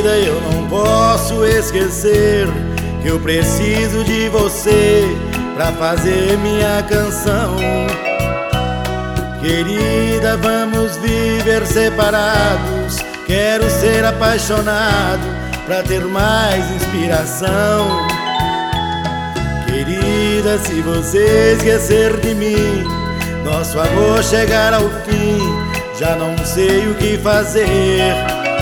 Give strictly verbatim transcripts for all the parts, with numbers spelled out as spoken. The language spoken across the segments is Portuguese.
Querida, eu não posso esquecer que eu preciso de você pra fazer minha canção. Querida, vamos viver separados. Quero ser apaixonado pra ter mais inspiração. Querida, se você esquecer de mim, nosso amor chegar ao fim, já não sei o que fazer.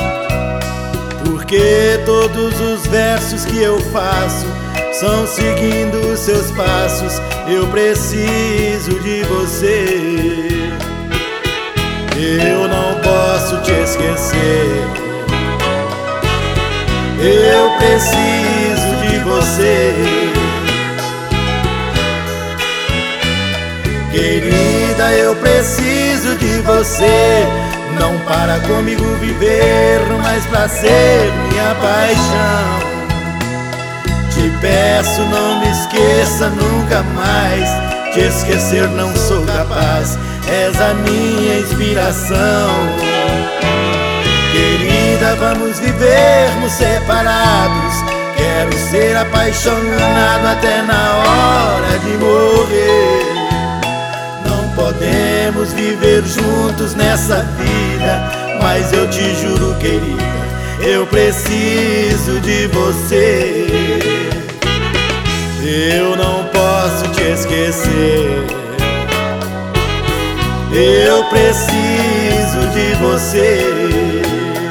Porque todos os versos que eu faço são seguindo os seus passos. Eu preciso de você. Eu não posso te esquecer. Eu preciso de você. Querida, eu preciso de você. Não para comigo viver, mas pra ser minha paixão. Te peço, não me esqueça nunca mais. Te esquecer não sou capaz. És a minha inspiração. Querida, vamos vivermos separados. Quero ser apaixonado até na hora de morrer. Podemos viver juntos nessa vida, mas eu te juro, querida, eu preciso de você. Eu não posso te esquecer. Eu preciso de você.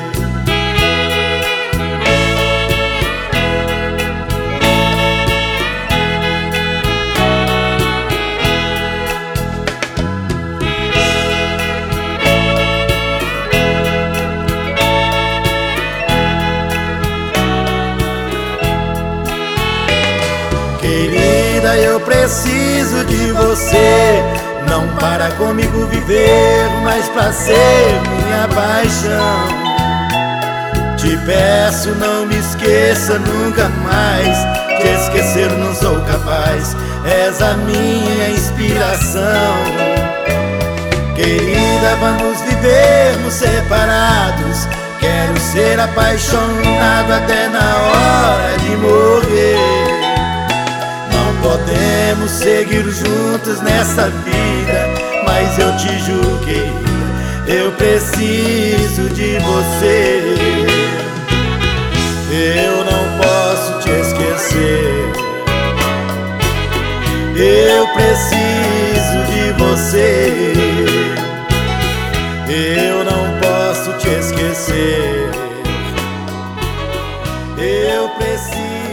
Querida, eu preciso de você. Não para comigo viver, mas pra ser minha paixão. Te peço, não me esqueça nunca mais. Te esquecer não sou capaz. És a minha inspiração. Querida, vamos vivermos separados. Quero ser apaixonado até na hora de morrer. Podemos seguir juntos nessa vida, mas eu te juro, querida, eu preciso de você. Eu não posso te esquecer. Eu preciso de você. Eu não posso te esquecer. Eu preciso